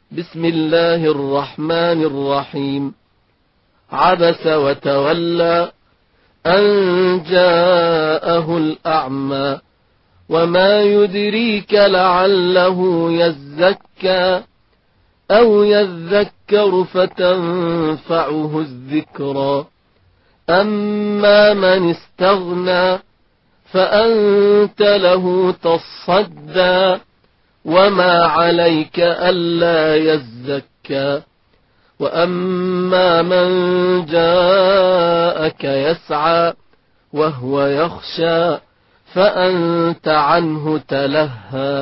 بسم الله الرحمن الرحيم. عبس وتولى أن جاءه الأعمى وما يدريك لعله يزكى أو يذكر فتنفعه الذكرى. أما من استغنى فأنت له تصدى وما عليك ألا يزكى. وأما من جاءك يسعى وهو يخشى فأنت عنه تلهى.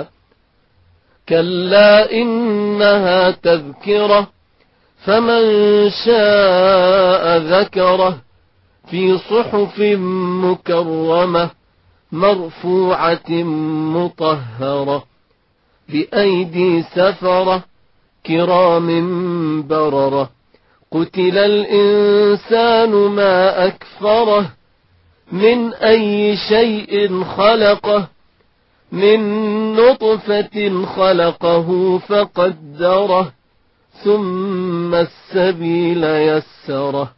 كلا إنها تذكرة فمن شاء ذكره في صحف مكرمة مرفوعة مطهرة بأيدي سفرة كرام بررة. قتل الإنسان ما أكفره من أي شيء خلقه من نطفة خلقه فقدره ثم السبيل يسره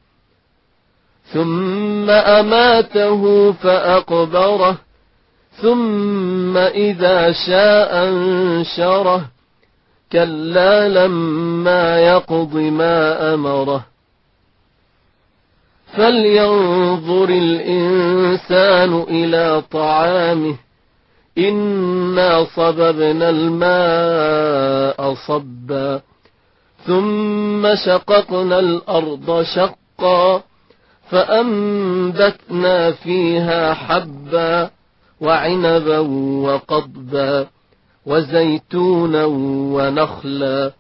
ثم أماته فأقبره ثم إذا شاء أنشره. كلا لما يقض ما أمره. فلينظر الإنسان إلى طعامه إنا صببنا الماء صبا ثم شققنا الأرض شقا فأنبتنا فيها حبا وعنبا وقضبا وزيتونا ونخلا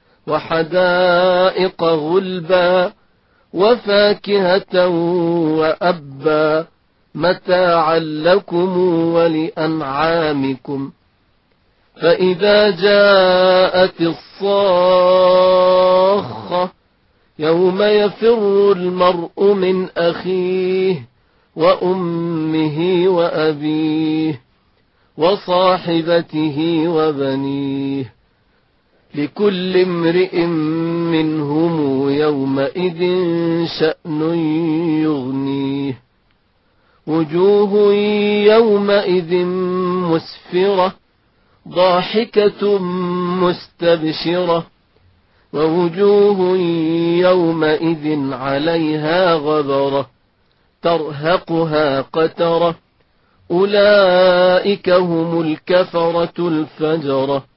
وحدائق غلبا وفاكهة وأبا متاعا لكم ولأنعامكم. فإذا جاءت الصاخة يوم يفر المرء من أخيه وأمه وأبيه وصاحبته وبنيه لكل امرئ منهم يومئذ شأن يغنيه. وجوه يومئذ مسفرة ضاحكة مستبشرة ووجوه يومئذ عليها غبرة ترهقها قترة. أولئك هم الكفرة الفجرة.